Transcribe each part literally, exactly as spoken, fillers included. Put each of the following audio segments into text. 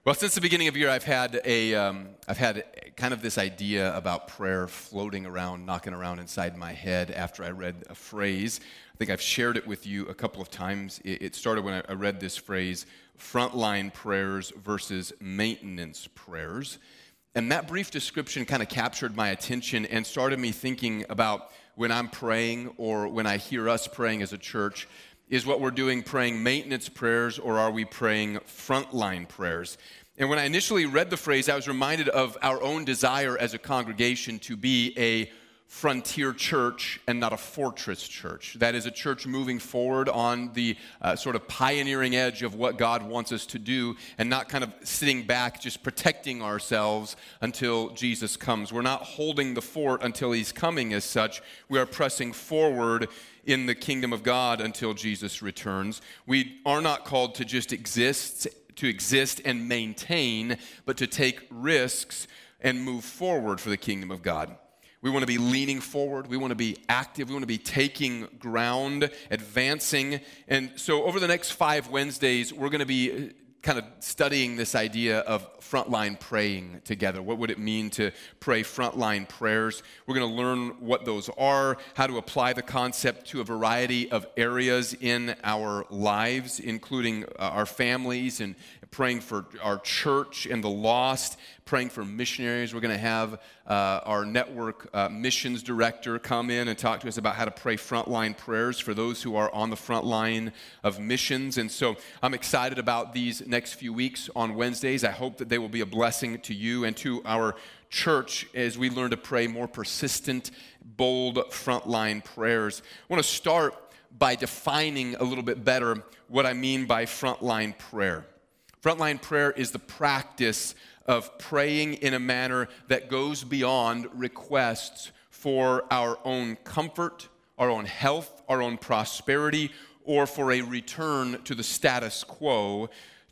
Well, since the beginning of the year, I've had a, um, I've had kind of this idea about prayer floating around, knocking around inside my head after I read a phrase. I think I've shared it with you a couple of times. It, it started when I read this phrase, frontline prayers versus maintenance prayers. And that brief description kind of captured my attention and started me thinking about when I'm praying or when I hear us praying as a church. Is what we're doing praying maintenance prayers, or are we praying frontline prayers? And when I initially read the phrase, I was reminded of our own desire as a congregation to be a frontier church and not a fortress church. That is, a church moving forward on the uh, sort of pioneering edge of what God wants us to do, and not kind of sitting back just protecting ourselves until Jesus comes. We're not holding the fort until he's coming as such. We are pressing forward in the kingdom of God until Jesus returns. We are not called to just exist, to exist and maintain, but to take risks and move forward for the kingdom of God. We want to be leaning forward. We want to be active. We want to be taking ground, advancing. And so over the next five Wednesdays, we're going to be kind of studying this idea of frontline praying together. What would it mean to pray frontline prayers? We're going to learn what those are, how to apply the concept to a variety of areas in our lives, including uh, our families, and praying for our church and the lost, praying for missionaries. We're going to have uh, our network uh, missions director come in and talk to us about how to pray frontline prayers for those who are on the front line of missions. And so I'm excited about these next few weeks on Wednesdays. I hope that they will be a blessing to you and to our church as we learn to pray more persistent, bold frontline prayers. I want to start by defining a little bit better what I mean by frontline prayer. Frontline prayer is the practice of praying in a manner that goes beyond requests for our own comfort, our own health, our own prosperity, or for a return to the status quo,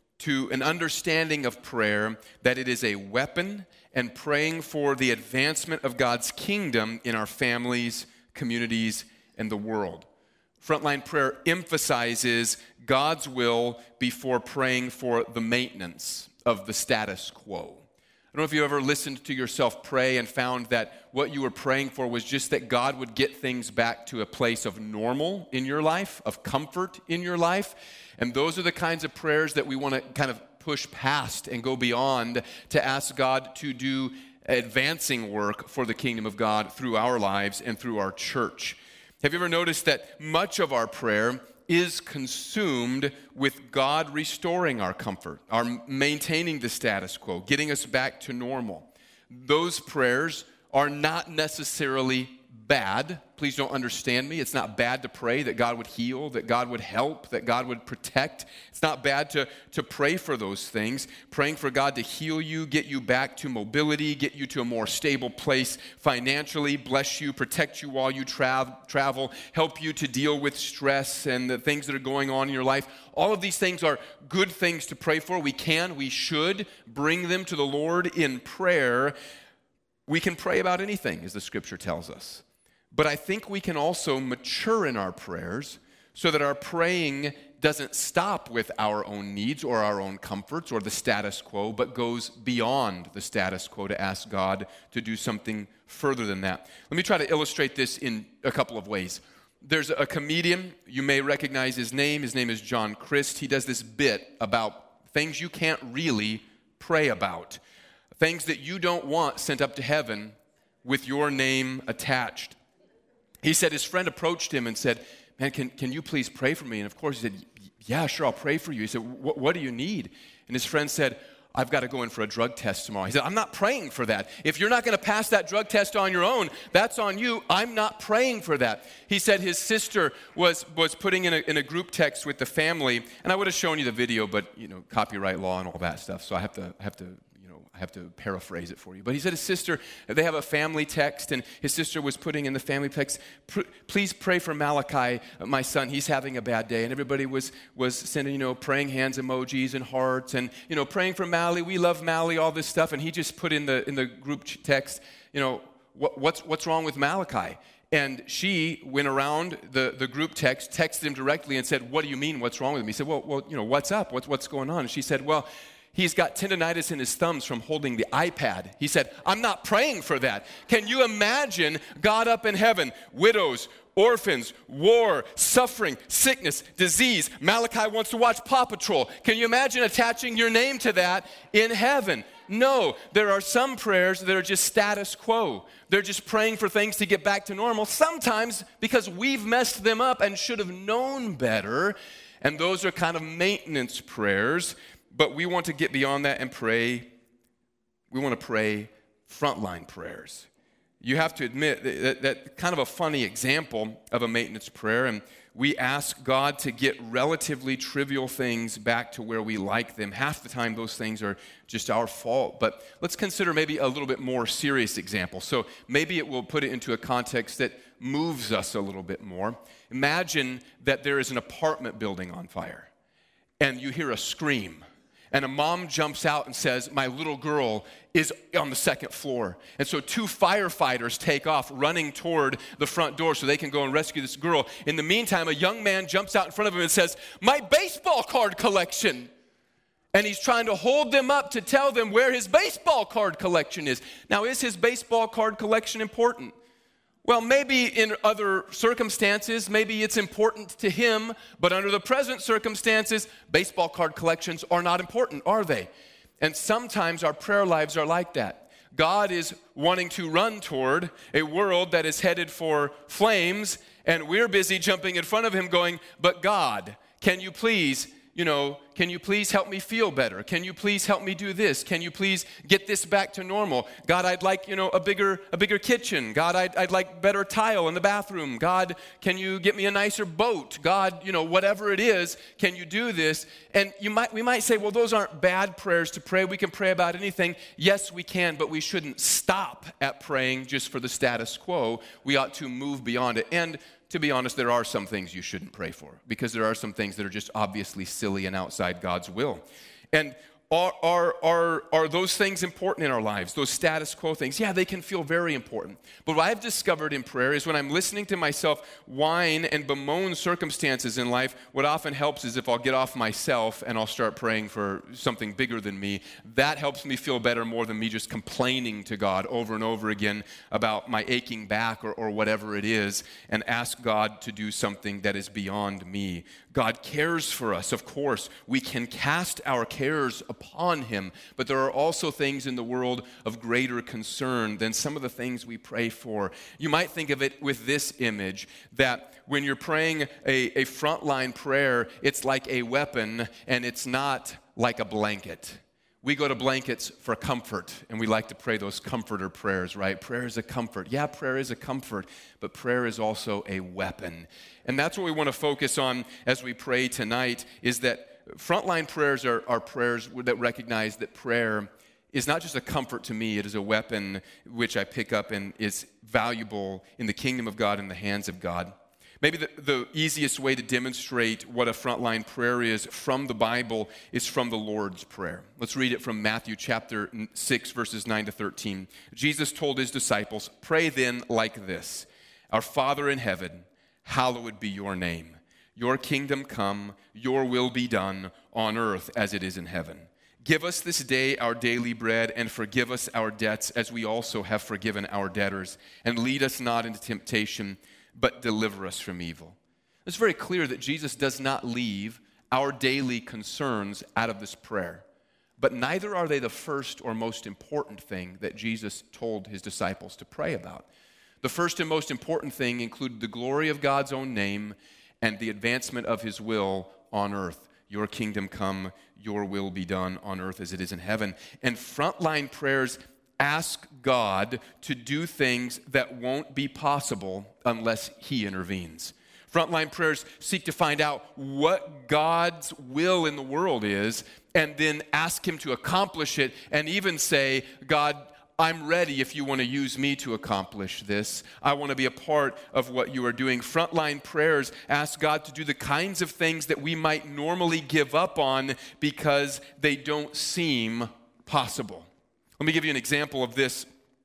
to an understanding of prayer that it is a weapon, and praying for the advancement of God's kingdom in our families, communities, and the world. Frontline prayer emphasizes God's will before praying for the maintenance of the status quo. I don't know if you ever listened to yourself pray and found that what you were praying for was just that God would get things back to a place of normal in your life, of comfort in your life. And those are the kinds of prayers that we want to kind of push past and go beyond to ask God to do advancing work for the kingdom of God through our lives and through our church. Have you ever noticed that much of our prayer is consumed with God restoring our comfort, our maintaining the status quo, getting us back to normal? Those prayers are not necessarily bad. Please don't understand me. It's not bad to pray that God would heal, that God would help, that God would protect. It's not bad to, to pray for those things. Praying for God to heal you, get you back to mobility, get you to a more stable place financially, bless you, protect you while you tra- travel, help you to deal with stress and the things that are going on in your life. All of these things are good things to pray for. We can, we should bring them to the Lord in prayer. We can pray about anything, as the scripture tells us. But I think we can also mature in our prayers so that our praying doesn't stop with our own needs or our own comforts or the status quo, but goes beyond the status quo to ask God to do something further than that. Let me try to illustrate this in a couple of ways. There's a comedian, you may recognize his name. His name is John Crist. He does this bit about things you can't really pray about, things that you don't want sent up to heaven with your name attached. He said his friend approached him and said, man, can, can you please pray for me? And of course he said, yeah, sure, I'll pray for you. He said, what do you need? And his friend said, I've got to go in for a drug test tomorrow. He said, I'm not praying for that. If you're not going to pass that drug test on your own, that's on you. I'm not praying for that. He said his sister was, was putting in a, in a group text with the family, and I would have shown you the video, but, you know, copyright law and all that stuff, so I have to, I have to, I have to paraphrase it for you. But he said his sister, they have a family text, and his sister was putting in the family text, please pray for Malachi, my son, he's having a bad day. And everybody was was sending, you know, praying hands emojis and hearts, and, you know, praying for Mally, we love Mally, all this stuff. And he just put in the in the group text, you know, what, what's what's wrong with Malachi? And she went around the, the group text, texted him directly and said, what do you mean, what's wrong with him? He said, well, well, you know, what's up? What's, what's going on? And she said, well, he's got tendonitis in his thumbs from holding the iPad. He said, I'm not praying for that. Can you imagine God up in heaven, widows, orphans, war, suffering, sickness, disease? Malachi wants to watch Paw Patrol. Can you imagine attaching your name to that in heaven? No, there are some prayers that are just status quo. They're just praying for things to get back to normal, sometimes because we've messed them up and should have known better. And those are kind of maintenance prayers. But we want to get beyond that and pray. We want to pray frontline prayers. You have to admit that, that, that kind of a funny example of a maintenance prayer, and we ask God to get relatively trivial things back to where we like them. Half the time those things are just our fault. But let's consider maybe a little bit more serious example. So maybe it will put it into a context that moves us a little bit more. Imagine that there is an apartment building on fire, and you hear a scream. And a mom jumps out and says, my little girl is on the second floor. And so two firefighters take off running toward the front door so they can go and rescue this girl. In the meantime, a young man jumps out in front of him and says, my baseball card collection. And he's trying to hold them up to tell them where his baseball card collection is. Now, is his baseball card collection important? Well, maybe in other circumstances, maybe it's important to him, but under the present circumstances, baseball card collections are not important, are they? And sometimes our prayer lives are like that. God is wanting to run toward a world that is headed for flames, and we're busy jumping in front of him going, but God, can you please, you know, can you please help me feel better? Can you please help me do this? Can you please get this back to normal? God, I'd like, you know, a bigger a bigger kitchen. God, I'd, I'd like better tile in the bathroom. God, can you get me a nicer boat? God, you know, whatever it is, can you do this? And you might we might say, well, those aren't bad prayers to pray. We can pray about anything. Yes, we can, but we shouldn't stop at praying just for the status quo. We ought to move beyond it. And to be honest, there are some things you shouldn't pray for because there are some things that are just obviously silly and outside God's will. And are, are, are, are those things important in our lives, those status quo things? Yeah, they can feel very important. But what I've discovered in prayer is when I'm listening to myself whine and bemoan circumstances in life, what often helps is if I'll get off myself and I'll start praying for something bigger than me. That helps me feel better more than me just complaining to God over and over again about my aching back or, or whatever it is, and ask God to do something that is beyond me. God cares for us, of course. We can cast our cares upon him, but there are also things in the world of greater concern than some of the things we pray for. You might think of it with this image, that when you're praying a, a frontline prayer, it's like a weapon and it's not like a blanket. We go to blankets for comfort, and we like to pray those comforter prayers, right? Prayer is a comfort. Yeah, prayer is a comfort, but prayer is also a weapon. And that's what we want to focus on as we pray tonight, is that frontline prayers are, are prayers that recognize that prayer is not just a comfort to me, it is a weapon which I pick up and is valuable in the kingdom of God, in the hands of God. Maybe the, the easiest way to demonstrate what a frontline prayer is from the Bible is from the Lord's Prayer. Let's read it from Matthew chapter six, verses nine to thirteen. Jesus told his disciples, "Pray then like this, Our Father in heaven, hallowed be your name. Your kingdom come, your will be done on earth as it is in heaven. Give us this day our daily bread, and forgive us our debts as we also have forgiven our debtors. And lead us not into temptation, but deliver us from evil." It's very clear that Jesus does not leave our daily concerns out of this prayer. But neither are they the first or most important thing that Jesus told his disciples to pray about. The first and most important thing included the glory of God's own name and the advancement of his will on earth. Your kingdom come, your will be done on earth as it is in heaven. And frontline prayers ask God to do things that won't be possible unless he intervenes. Frontline prayers seek to find out what God's will in the world is and then ask him to accomplish it, and even say, God, I'm ready if you want to use me to accomplish this. I want to be a part of what you are doing. Frontline prayers ask God to do the kinds of things that we might normally give up on because they don't seem possible. Let me give you an example of this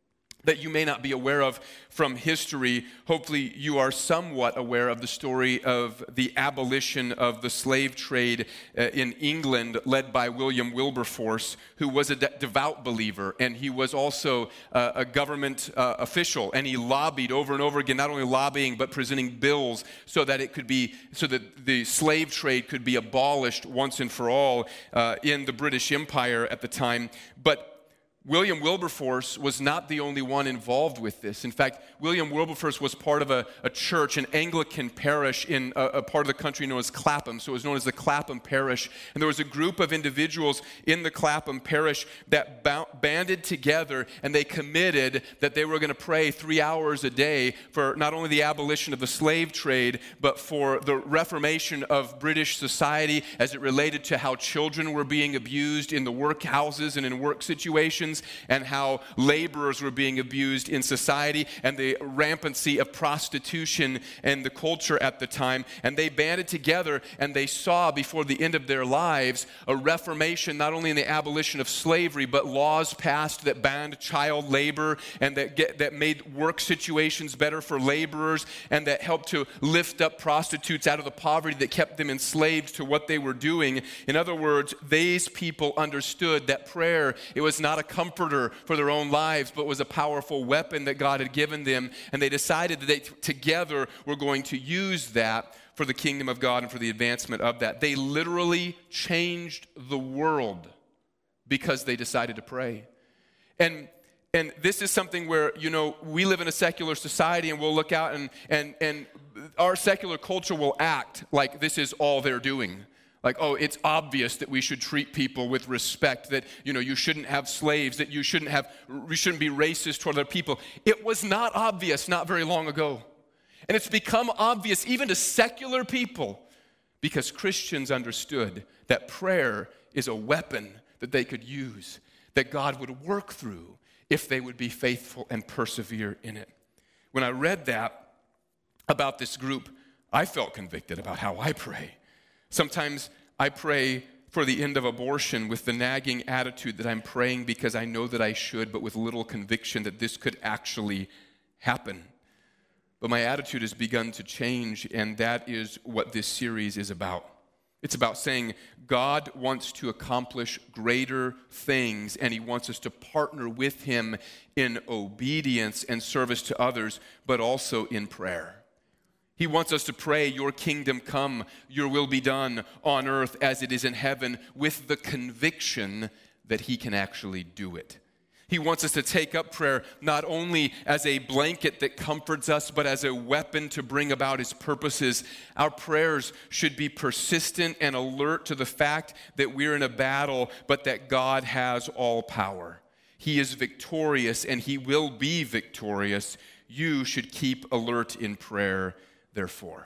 that you may not be aware of from history. Hopefully you are somewhat aware of the story of the abolition of the slave trade uh, in England, led by William Wilberforce, who was a de- devout believer, and he was also uh, a government uh, official, and he lobbied over and over again, not only lobbying but presenting bills so that it could be, so that the slave trade could be abolished once and for all uh, in the British Empire at the time. But William Wilberforce was not the only one involved with this. In fact, William Wilberforce was part of a, a church, an Anglican parish in a, a part of the country known as Clapham. So it was known as the Clapham Parish. And there was a group of individuals in the Clapham Parish that ba- banded together, and they committed that they were going to pray three hours a day for not only the abolition of the slave trade, but for the reformation of British society as it related to how children were being abused in the workhouses and in work situations, and how laborers were being abused in society, and the rampancy of prostitution and the culture at the time. And they banded together, and they saw before the end of their lives a reformation, not only in the abolition of slavery, but laws passed that banned child labor and that get, that made work situations better for laborers, and that helped to lift up prostitutes out of the poverty that kept them enslaved to what they were doing. In other words, these people understood that prayer, it was not a comforter for their own lives, but was a powerful weapon that God had given them, and they decided that they t- together were going to use that for the kingdom of God and for the advancement of that. They literally changed the world because they decided to pray. And and this is something where, you know, we live in a secular society, and we'll look out and and and our secular culture will act like this is all they're doing. Like, oh, it's obvious that we should treat people with respect, that, you know, you shouldn't have slaves, that you shouldn't have, we shouldn't be racist toward other people. It was not obvious not very long ago. And it's become obvious even to secular people because Christians understood that prayer is a weapon that they could use, that God would work through if they would be faithful and persevere in it. When I read that about this group, I felt convicted about how I pray. Sometimes I pray for the end of abortion with the nagging attitude that I'm praying because I know that I should, but with little conviction that this could actually happen. But my attitude has begun to change, and that is what this series is about. It's about saying God wants to accomplish greater things, and he wants us to partner with him in obedience and service to others, but also in prayer. He wants us to pray, your kingdom come, your will be done on earth as it is in heaven, with the conviction that he can actually do it. He wants us to take up prayer not only as a blanket that comforts us, but as a weapon to bring about his purposes. Our prayers should be persistent and alert to the fact that we're in a battle, but that God has all power. He is victorious, and he will be victorious. You should keep alert in prayer, therefore.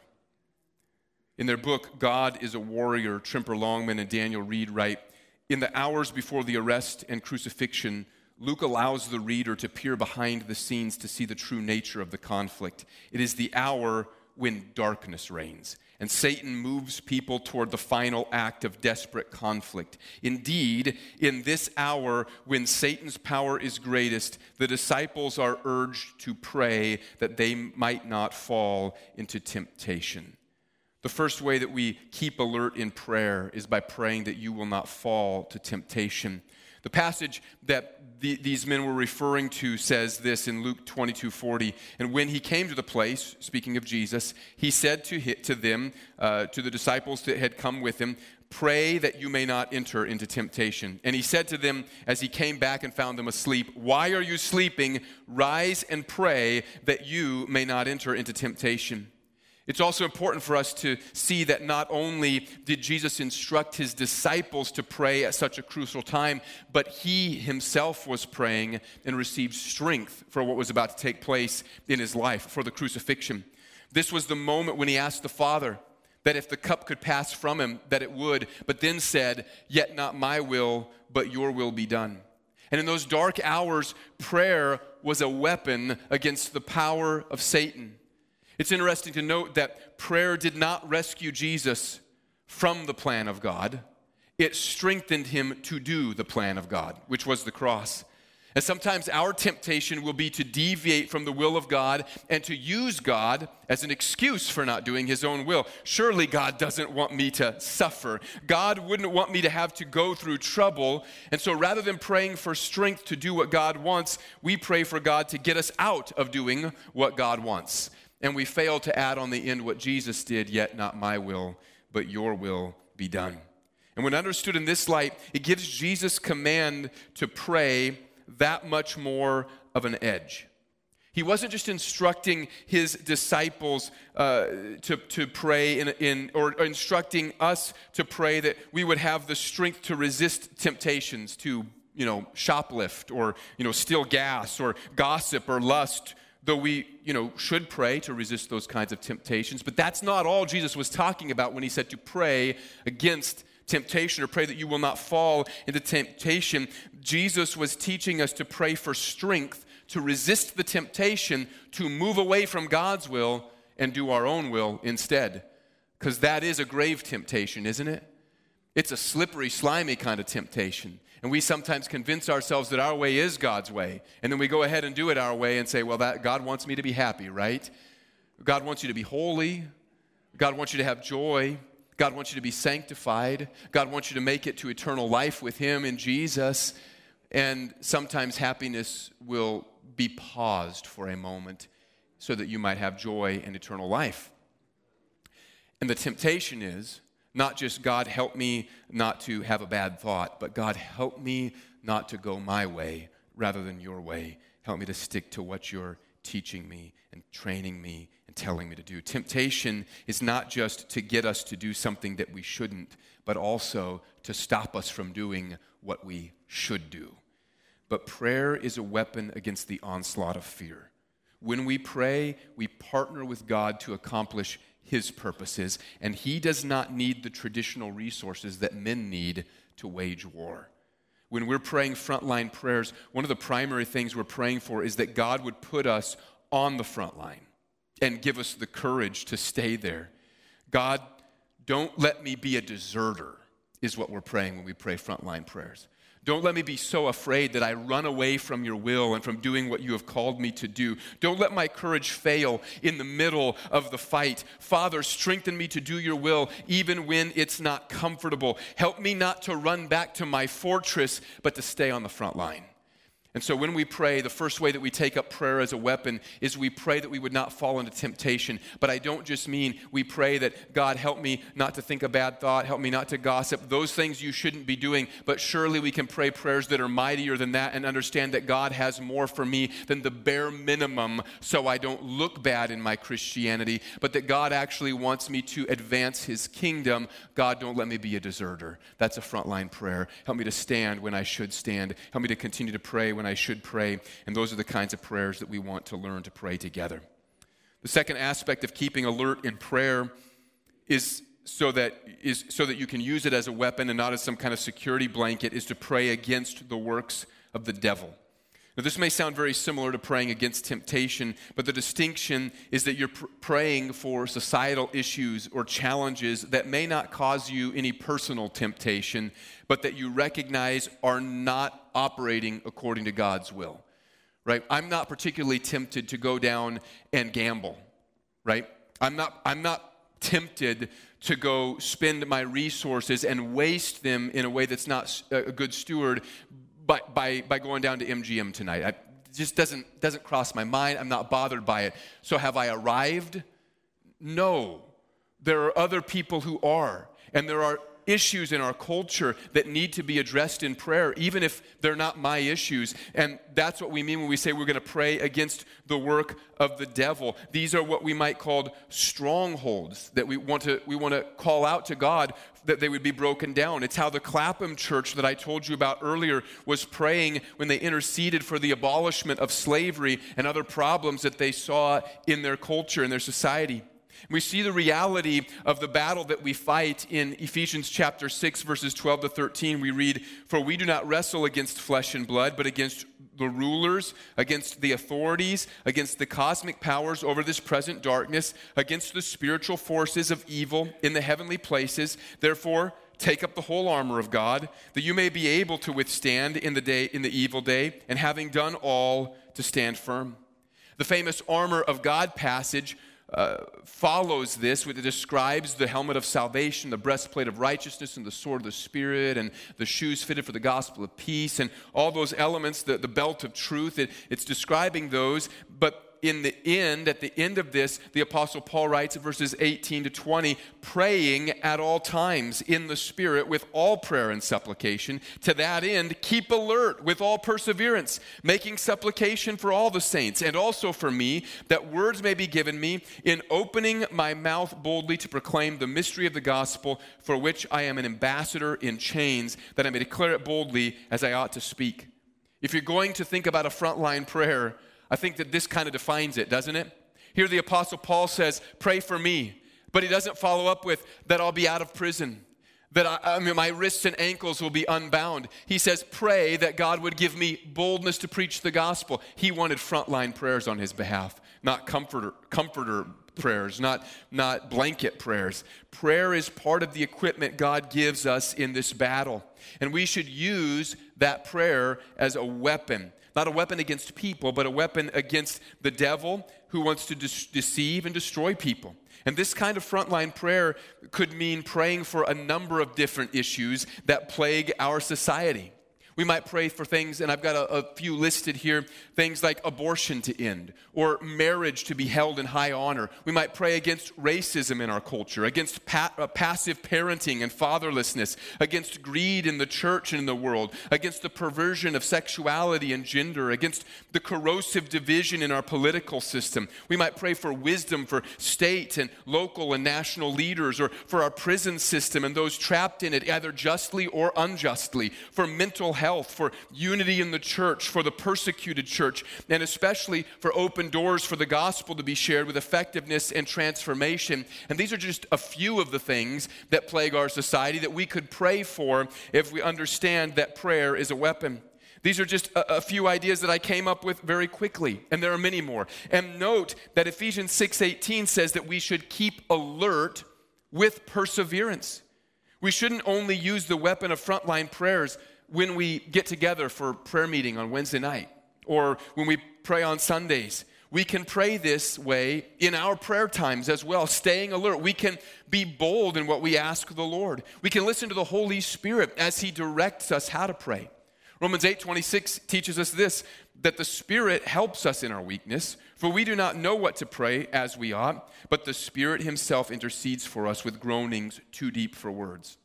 In their book, God is a Warrior, Trimper Longman and Daniel Reed write, in the hours before the arrest and crucifixion, Luke allows the reader to peer behind the scenes to see the true nature of the conflict. It is the hour when darkness reigns, and Satan moves people toward the final act of desperate conflict. Indeed, in this hour when Satan's power is greatest, the disciples are urged to pray that they might not fall into temptation. The first way that we keep alert in prayer is by praying that you will not fall to temptation. The passage that the, these men were referring to says this in Luke twenty-two forty. And when he came to the place, speaking of Jesus, he said to, hit, to them, uh, to the disciples that had come with him, pray that you may not enter into temptation. And he said to them as he came back and found them asleep, why are you sleeping? Rise and pray that you may not enter into temptation. It's also important for us to see that not only did Jesus instruct his disciples to pray at such a crucial time, but he himself was praying and received strength for what was about to take place in his life, for the crucifixion. This was the moment when he asked the Father that if the cup could pass from him, that it would, but then said, yet not my will, but your will be done. And in those dark hours, prayer was a weapon against the power of Satan. It's interesting to note that prayer did not rescue Jesus from the plan of God. It strengthened him to do the plan of God, which was the cross. And sometimes our temptation will be to deviate from the will of God and to use God as an excuse for not doing his own will. Surely God doesn't want me to suffer. God wouldn't want me to have to go through trouble. And so rather than praying for strength to do what God wants, we pray for God to get us out of doing what God wants. And we fail to add on the end what Jesus did, yet not my will, but your will be done. And when understood in this light, it gives Jesus' command to pray that much more of an edge. He wasn't just instructing his disciples uh, to, to pray in, in, or instructing us to pray that we would have the strength to resist temptations to, you know, shoplift or, you know, steal gas or gossip or lust, though we, you know, should pray to resist those kinds of temptations. But that's not all Jesus was talking about when he said to pray against temptation or pray that you will not fall into temptation. Jesus was teaching us to pray for strength to resist the temptation to move away from God's will and do our own will instead. Because that is a grave temptation, isn't it? It's a slippery, slimy kind of temptation. And we sometimes convince ourselves that our way is God's way. And then we go ahead and do it our way and say, well, that God wants me to be happy, right? God wants you to be holy. God wants you to have joy. God wants you to be sanctified. God wants you to make it to eternal life with him in Jesus. And sometimes happiness will be paused for a moment so that you might have joy and eternal life. And the temptation is not just God help me not to have a bad thought, but God help me not to go my way rather than your way. Help me to stick to what you're teaching me and training me and telling me to do. Temptation is not just to get us to do something that we shouldn't, but also to stop us from doing what we should do. But prayer is a weapon against the onslaught of fear. When we pray, we partner with God to accomplish his purposes, and he does not need the traditional resources that men need to wage war. When we're praying frontline prayers, one of the primary things we're praying for is that God would put us on the front line and give us the courage to stay there. God, don't let me be a deserter, is what we're praying when we pray frontline prayers. Don't let me be so afraid that I run away from your will and from doing what you have called me to do. Don't let my courage fail in the middle of the fight. Father, strengthen me to do your will even when it's not comfortable. Help me not to run back to my fortress, but to stay on the front line. And so when we pray, the first way that we take up prayer as a weapon is we pray that we would not fall into temptation. But I don't just mean we pray that, God, help me not to think a bad thought, help me not to gossip. Those things you shouldn't be doing. But surely we can pray prayers that are mightier than that and understand that God has more for me than the bare minimum so I don't look bad in my Christianity, but that God actually wants me to advance his kingdom. God, don't let me be a deserter. That's a frontline prayer. Help me to stand when I should stand. Help me to continue to pray when I should pray, and those are the kinds of prayers that we want to learn to pray together. The second aspect of keeping alert in prayer is so that is so that you can use it as a weapon and not as some kind of security blanket, is to pray against the works of the devil. Now, this may sound very similar to praying against temptation, but the distinction is that you're pr- praying for societal issues or challenges that may not cause you any personal temptation, but that you recognize are not operating according to God's will, right? I'm not particularly tempted to go down and gamble, right? I'm not, I'm not tempted to go spend my resources and waste them in a way that's not a good steward by, by, by going down to M G M tonight. I, it just doesn't, doesn't cross my mind. I'm not bothered by it. So have I arrived? No. There are other people who are, and there are issues in our culture that need to be addressed in prayer, even if they're not my issues. And that's what we mean when we say we're going to pray against the work of the devil. These are what we might call strongholds that we want to we want to call out to God that they would be broken down. It's how the Clapham church that I told you about earlier was praying when they interceded for the abolishment of slavery and other problems that they saw in their culture, in their society. We see the reality of the battle that we fight in Ephesians chapter six, verses twelve to thirteen. We read, "For we do not wrestle against flesh and blood, but against the rulers, against the authorities, against the cosmic powers over this present darkness, against the spiritual forces of evil in the heavenly places. Therefore, take up the whole armor of God, that you may be able to withstand in the day, in the evil day, and having done all, to stand firm. The famous armor of God passage uh, follows this, which describes the helmet of salvation, the breastplate of righteousness, and the sword of the Spirit, and the shoes fitted for the gospel of peace, and all those elements, the, the belt of truth. It, it's describing those, but in the end, at the end of this, the Apostle Paul writes in verses eighteen to twenty, praying at all times in the Spirit with all prayer and supplication. To that end, keep alert with all perseverance, making supplication for all the saints, and also for me, that words may be given me in opening my mouth boldly to proclaim the mystery of the gospel, for which I am an ambassador in chains, that I may declare it boldly as I ought to speak. If you're going to think about a frontline prayer, I think that this kind of defines it, doesn't it? Here the Apostle Paul says, pray for me. But he doesn't follow up with that I'll be out of prison, that I, I mean, my wrists and ankles will be unbound. He says, pray that God would give me boldness to preach the gospel. He wanted frontline prayers on his behalf, not comforter, comforter prayers, not, not blanket prayers. Prayer is part of the equipment God gives us in this battle. And we should use that prayer as a weapon. Not a weapon against people, but a weapon against the devil who wants to de- deceive and destroy people. And this kind of frontline prayer could mean praying for a number of different issues that plague our society. We might pray for things, and I've got a, a few listed here, things like abortion to end, or marriage to be held in high honor. We might pray against racism in our culture, against pa- uh, passive parenting and fatherlessness, against greed in the church and in the world, against the perversion of sexuality and gender, against the corrosive division in our political system. We might pray for wisdom for state and local and national leaders, or for our prison system and those trapped in it, either justly or unjustly, for mental health, Health, for unity in the church, for the persecuted church, and especially for open doors for the gospel to be shared with effectiveness and transformation. And these are just a few of the things that plague our society that we could pray for if we understand that prayer is a weapon. These are just a, a few ideas that I came up with very quickly, and there are many more. And note that Ephesians six eighteen says that we should keep alert with perseverance. We shouldn't only use the weapon of frontline prayers when we get together for prayer meeting on Wednesday night, or when we pray on Sundays. We can pray this way in our prayer times as well, staying alert. We can be bold in what we ask the Lord. We can listen to the Holy Spirit as He directs us how to pray. Romans eight twenty-six teaches us this, that the Spirit helps us in our weakness, for we do not know what to pray as we ought, but the Spirit Himself intercedes for us with groanings too deep for words.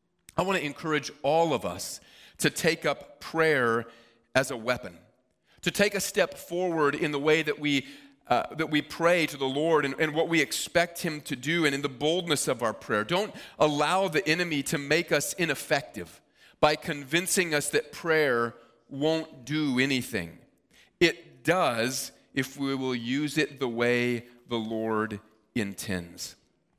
I want to encourage all of us to take up prayer as a weapon, to take a step forward in the way that we uh, that we pray to the Lord and, and what we expect Him to do, and in the boldness of our prayer. Don't allow the enemy to make us ineffective by convincing us that prayer won't do anything. It does if we will use it the way the Lord intends.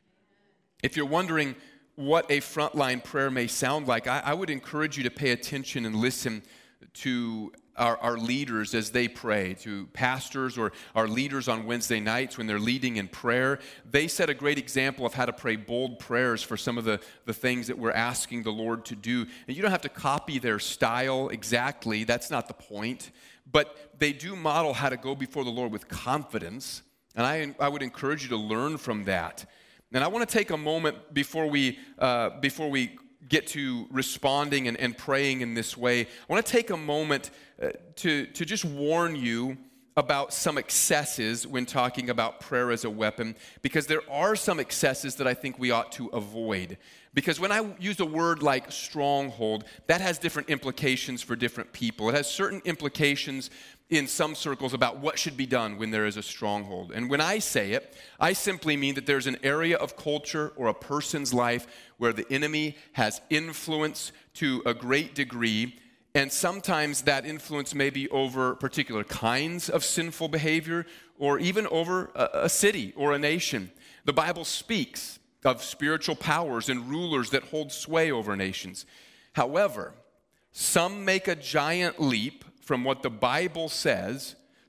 If you're wondering what a frontline prayer may sound like, I, I would encourage you to pay attention and listen to our, our leaders as they pray, to pastors or our leaders on Wednesday nights when they're leading in prayer. They set a great example of how to pray bold prayers for some of the, the things that we're asking the Lord to do. And you don't have to copy their style exactly. That's not the point. But they do model how to go before the Lord with confidence. And I, I would encourage you to learn from that. And I want to take a moment before we uh, before we get to responding and, and praying in this way. I want to take a moment uh, to, to just warn you about some excesses when talking about prayer as a weapon, because there are some excesses that I think we ought to avoid. Because when I use a word like stronghold, that has different implications for different people. It has certain implications in some circles about what should be done when there is a stronghold. And when I say it, I simply mean that there's an area of culture or a person's life where the enemy has influence to a great degree, and sometimes that influence may be over particular kinds of sinful behavior or even over a, a city or a nation. The Bible speaks of spiritual powers and rulers that hold sway over nations. However, some make a giant leap from what the Bible says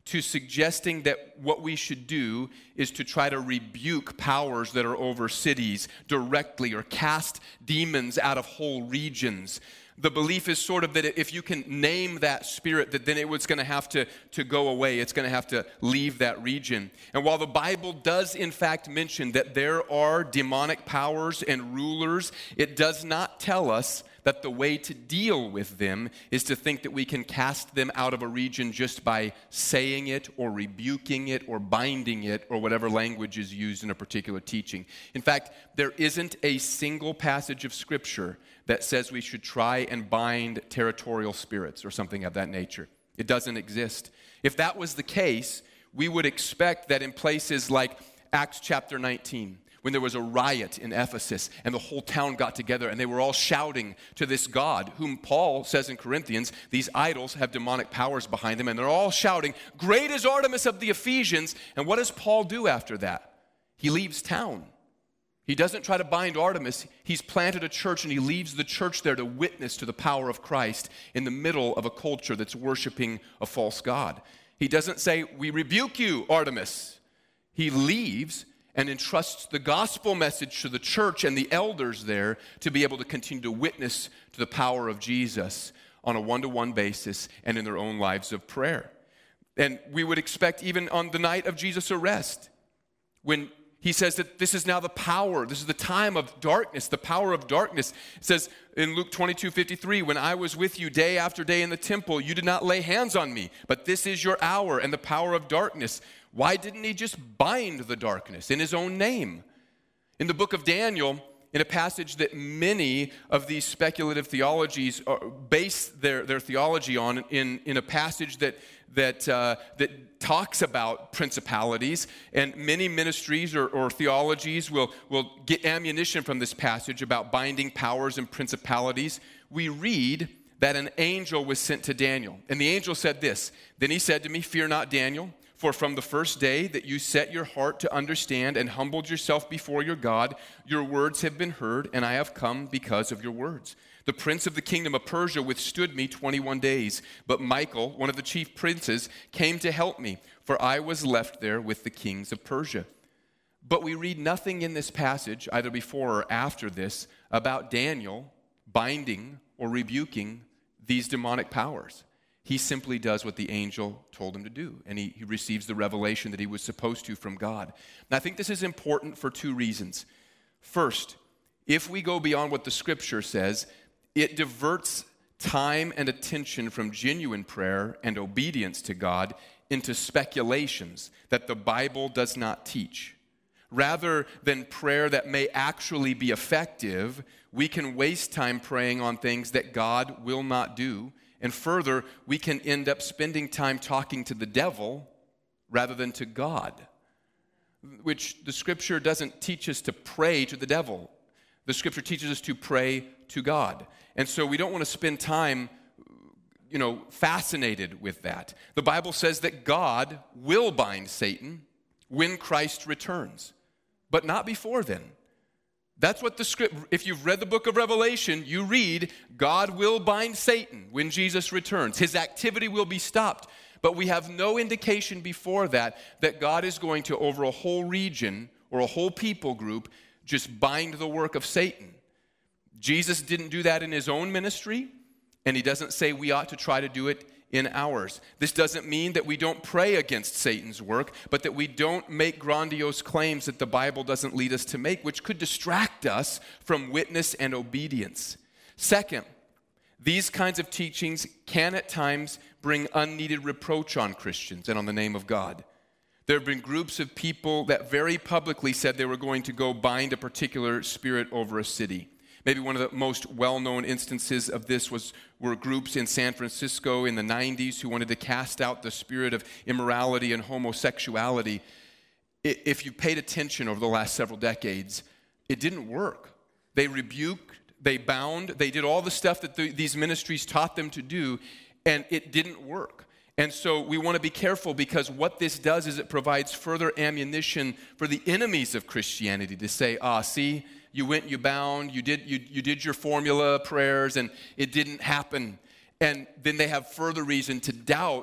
to suggesting that what we should do is to try to rebuke powers that are over cities directly or cast demons out of whole regions. The belief is sort of that if you can name that spirit, that then it was going to have to, to go away. It's going to have to leave that region. And while the Bible does in fact mention that there are demonic powers and rulers, it does not tell us that the way to deal with them is to think that we can cast them out of a region just by saying it or rebuking it or binding it or whatever language is used in a particular teaching. In fact, there isn't a single passage of Scripture that says we should try and bind territorial spirits or something of that nature. It doesn't exist. If that was the case, we would expect that in places like Acts chapter nineteen, when there was a riot in Ephesus and the whole town got together and they were all shouting to this God, whom Paul says in Corinthians, these idols have demonic powers behind them, and they're all shouting, "Great is Artemis of the Ephesians." And what does Paul do after that? He leaves town. He doesn't try to bind Artemis. He's planted a church and he leaves the church there to witness to the power of Christ in the middle of a culture that's worshiping a false god. He doesn't say, "We rebuke you, Artemis." He leaves and entrusts the gospel message to the church and the elders there to be able to continue to witness to the power of Jesus on a one-to-one basis and in their own lives of prayer. And we would expect even on the night of Jesus' arrest, when he says that this is now the power, this is the time of darkness, the power of darkness. It says in Luke twenty-two fifty-three, "When I was with you day after day in the temple, you did not lay hands on me, but this is your hour and the power of darkness." Why didn't he just bind the darkness in his own name? In the book of Daniel, in a passage that many of these speculative theologies are, base their, their theology on, in, in a passage that, that, uh, that talks about principalities, and many ministries or, or theologies will, will get ammunition from this passage about binding powers and principalities. We read that an angel was sent to Daniel, and the angel said this, "Then he said to me, 'Fear not, Daniel, for from the first day that you set your heart to understand and humbled yourself before your God, your words have been heard, and I have come because of your words. The prince of the kingdom of Persia withstood me twenty-one days, but Michael, one of the chief princes, came to help me, for I was left there with the kings of Persia.'" But we read nothing in this passage, either before or after this, about Daniel binding or rebuking these demonic powers. He simply does what the angel told him to do, and he, he receives the revelation that he was supposed to from God. And I think this is important for two reasons. First, if we go beyond what the Scripture says, it diverts time and attention from genuine prayer and obedience to God into speculations that the Bible does not teach. Rather than prayer that may actually be effective, we can waste time praying on things that God will not do. And further, we can end up spending time talking to the devil rather than to God, which the Scripture doesn't teach us to pray to the devil. The Scripture teaches us to pray to God. And so we don't want to spend time, you know, fascinated with that. The Bible says that God will bind Satan when Christ returns, but not before then. That's what the script, if you've read the book of Revelation, you read, God will bind Satan when Jesus returns. His activity will be stopped. But we have no indication before that that God is going to, over a whole region or a whole people group, just bind the work of Satan. Jesus didn't do that in his own ministry, and he doesn't say we ought to try to do it in ours. This doesn't mean that we don't pray against Satan's work, but that we don't make grandiose claims that the Bible doesn't lead us to make, which could distract us from witness and obedience. Second, these kinds of teachings can at times bring unneeded reproach on Christians and on the name of God. There have been groups of people that very publicly said they were going to go bind a particular spirit over a city. Maybe one of the most well-known instances of this was were groups in San Francisco in the nineties who wanted to cast out the spirit of immorality and homosexuality. If you paid attention over the last several decades, it didn't work. They rebuked, they bound, they did all the stuff that the, these ministries taught them to do, and it didn't work. And so we want to be careful, because what this does is it provides further ammunition for the enemies of Christianity to say, ah, see, you went, you bound, you did, you, you did your formula prayers, and it didn't happen. And then they have further reason to doubt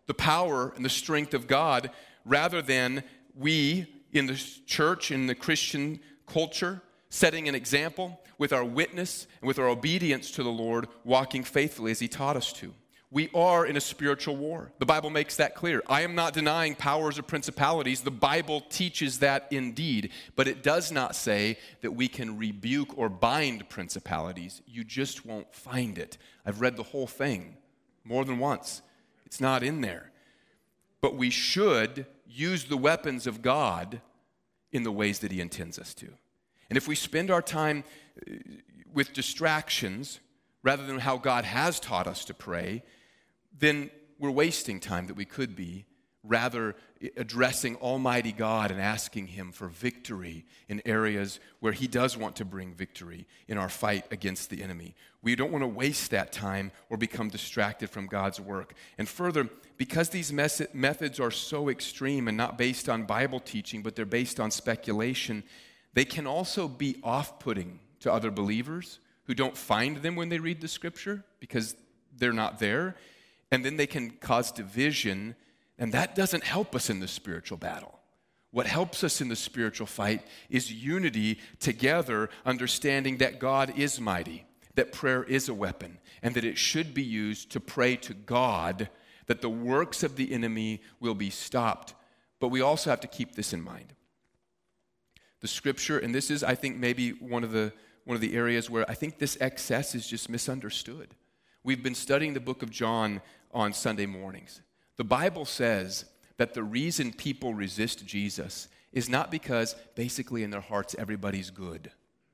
the power and the strength of God, rather than we in the church, in the Christian culture, setting an example with our witness and with our obedience to the Lord, walking faithfully as he taught us to. We are in a spiritual war. The Bible makes that clear. I am not denying powers or principalities. The Bible teaches that indeed, but it does not say that we can rebuke or bind principalities. You just won't find it. I've read the whole thing more than once. It's not in there. But we should use the weapons of God in the ways that he intends us to. And if we spend our time with distractions rather than how God has taught us to pray, then we're wasting time that we could be rather addressing Almighty God and asking him for victory in areas where he does want to bring victory in our fight against the enemy. We don't want to waste that time or become distracted from God's work. And further, because these mes- methods are so extreme and not based on Bible teaching, but they're based on speculation, they can also be off-putting to other believers who don't find them when they read the scripture because they're not there. And then they can cause division, and that doesn't help us in the spiritual battle. What helps us in the spiritual fight is unity together, understanding that God is mighty, that prayer is a weapon, and that it should be used to pray to God that the works of the enemy will be stopped. But we also have to keep this in mind. The scripture, and this is, I think, maybe one of the one of the areas where I think this excess is just misunderstood. We've been studying the book of John on Sunday mornings. The Bible says that the reason people resist Jesus is not because basically in their hearts everybody's good.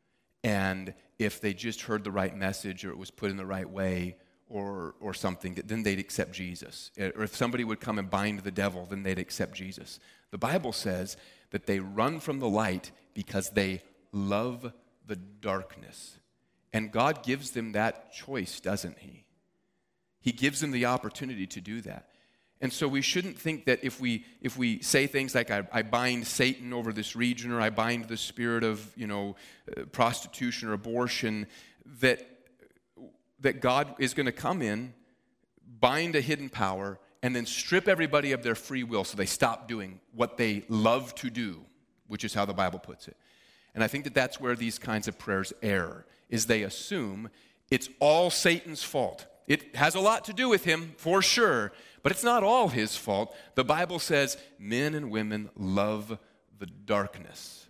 And if they just heard the right message or it was put in the right way or or something, then they'd accept Jesus. Or if somebody would come and bind the devil, then they'd accept Jesus. The Bible says that they run from the light because they love the darkness. And God gives them that choice, doesn't he? He gives them the opportunity to do that. And so we shouldn't think that if we if we say things like, I, I bind Satan over this region, or I bind the spirit of, you know, uh, prostitution or abortion, that, that God is going to come in, bind a hidden power, and then strip everybody of their free will so they stop doing what they love to do, which is how the Bible puts it. And I think that that's where these kinds of prayers err, is they assume it's all Satan's fault. It has a lot to do with him, for sure, but it's not all his fault. The Bible says men and women love the darkness.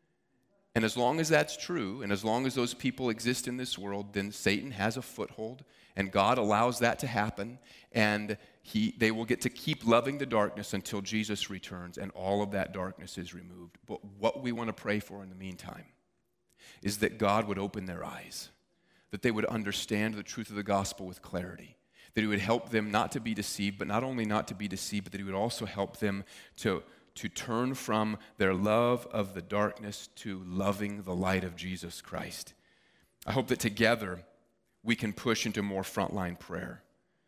And as long as that's true, and as long as those people exist in this world, then Satan has a foothold, and God allows that to happen, and he, they will get to keep loving the darkness until Jesus returns, and all of that darkness is removed. But what we want to pray for in the meantime is that God would open their eyes, that they would understand the truth of the gospel with clarity, that he would help them not to be deceived, but not only not to be deceived, but that he would also help them to, to turn from their love of the darkness to loving the light of Jesus Christ. I hope that together we can push into more frontline prayer.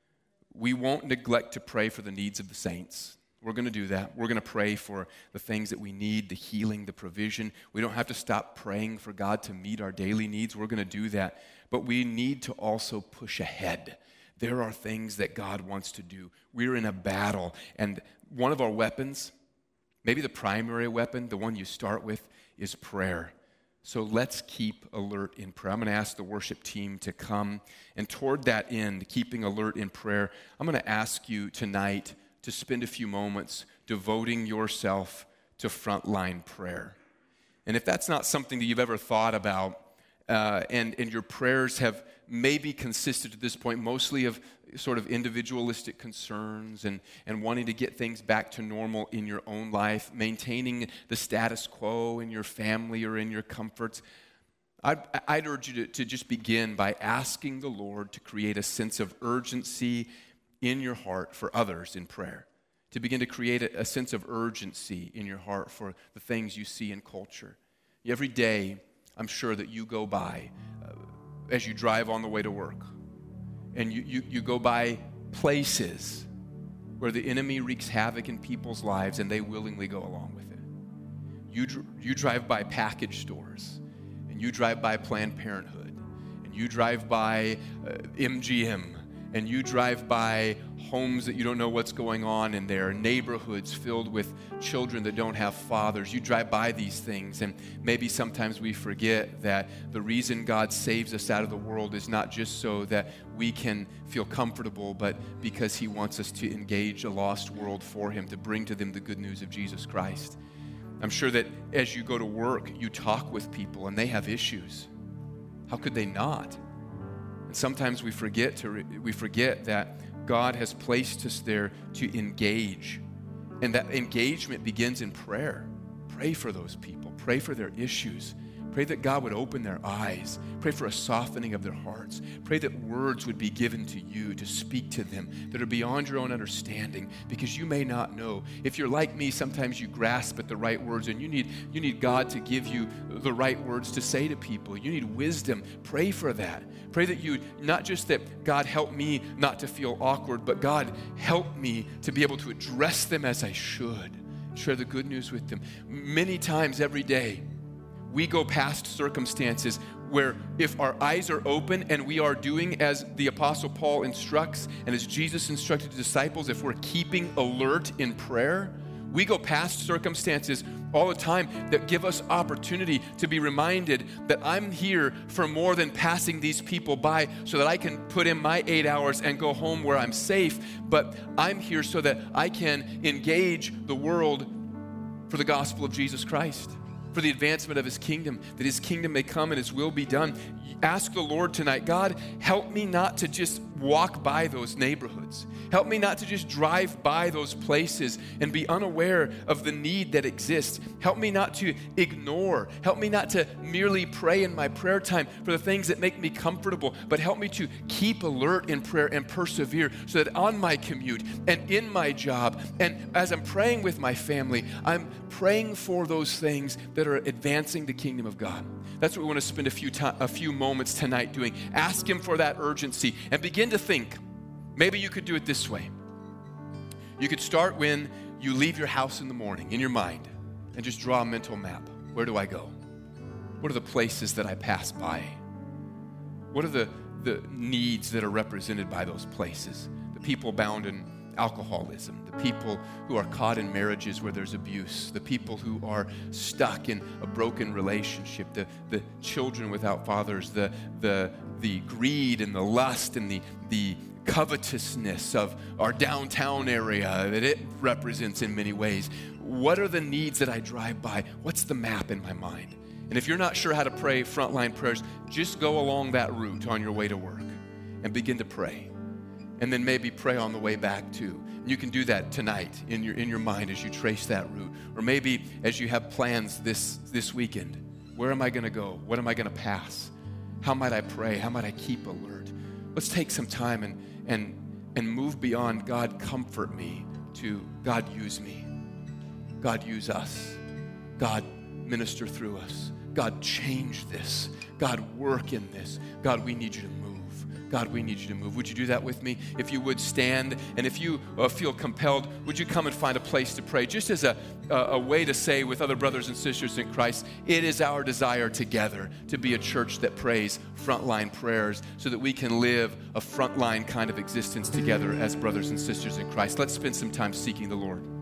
We won't neglect to pray for the needs of the saints. We're going to do that. We're going to pray for the things that we need, the healing, the provision. We don't have to stop praying for God to meet our daily needs. We're going to do that. But we need to also push ahead. There are things that God wants to do. We're in a battle. And one of our weapons, maybe the primary weapon, the one you start with, is prayer. So let's keep alert in prayer. I'm going to ask the worship team to come. And toward that end, keeping alert in prayer, I'm going to ask you tonight to spend a few moments devoting yourself to frontline prayer. And if that's not something that you've ever thought about, uh, and, and your prayers have maybe consisted at this point mostly of sort of individualistic concerns and, and wanting to get things back to normal in your own life, maintaining the status quo in your family or in your comforts, I'd, I'd urge you to, to just begin by asking the Lord to create a sense of urgency in your heart for others in prayer, to begin to create a, a sense of urgency in your heart for the things you see in culture. Every day, I'm sure that you go by uh, as you drive on the way to work, and you, you, you go by places where the enemy wreaks havoc in people's lives, and they willingly go along with it. You, dr- you drive by package stores, and you drive by Planned Parenthood, and you drive by uh, M G M, and you drive by homes that you don't know what's going on in there, neighborhoods filled with children that don't have fathers. You drive by these things, and maybe sometimes we forget that the reason God saves us out of the world is not just so that we can feel comfortable, but because he wants us to engage a lost world for him, to bring to them the good news of Jesus Christ. I'm sure that as you go to work, you talk with people, and they have issues. How could they not? And sometimes we forget to re- we forget that God has placed us there to engage. And that engagement begins in prayer. Pray for those people. Pray for their issues. Pray that God would open their eyes. Pray for a softening of their hearts. Pray that words would be given to you to speak to them that are beyond your own understanding, because you may not know. If you're like me, sometimes you grasp at the right words, and you need, you need God to give you the right words to say to people. You need wisdom. Pray for that. Pray that you, not just that God help me not to feel awkward, but God help me to be able to address them as I should. Share the good news with them. Many times every day, we go past circumstances where if our eyes are open and we are doing as the Apostle Paul instructs and as Jesus instructed the disciples, if we're keeping alert in prayer, we go past circumstances all the time that give us opportunity to be reminded that I'm here for more than passing these people by so that I can put in my eight hours and go home where I'm safe, but I'm here so that I can engage the world for the gospel of Jesus Christ, for the advancement of his kingdom, that his kingdom may come and his will be done. Ask the Lord tonight, God, help me not to just walk by those neighborhoods. Help me not to just drive by those places and be unaware of the need that exists. Help me not to ignore. Help me not to merely pray in my prayer time for the things that make me comfortable, but help me to keep alert in prayer and persevere so that on my commute and in my job and as I'm praying with my family, I'm praying for those things that are advancing the kingdom of God. That's what we want to spend a few to- a few moments tonight doing. Ask him for that urgency and begin to think. Maybe you could do it this way. You could start when you leave your house in the morning in your mind and just draw a mental map. Where do I go? What are the places that I pass by? What are the, the needs that are represented by those places? The people bound in alcoholism, the people who are caught in marriages where there's abuse, the people who are stuck in a broken relationship, the, the children without fathers, the, the, the greed and the lust and the, the covetousness of our downtown area that it represents in many ways. What are the needs that I drive by? What's the map in my mind? And if you're not sure how to pray frontline prayers, just go along that route on your way to work and begin to pray. And then maybe pray on the way back too. And you can do that tonight in your in your mind as you trace that route. Or maybe as you have plans this, this weekend. Where am I going to go? What am I going to pass? How might I pray? How might I keep alert? Let's take some time and and and move beyond God comfort me to God use me. God use us. God minister through us. God change this. God work in this. God, we need you to move. God, we need you to move. Would you do that with me? If you would stand, and if you uh, feel compelled, would you come and find a place to pray? Just as a, a, a way to say with other brothers and sisters in Christ, it is our desire together to be a church that prays frontline prayers so that we can live a frontline kind of existence together as brothers and sisters in Christ. Let's spend some time seeking the Lord.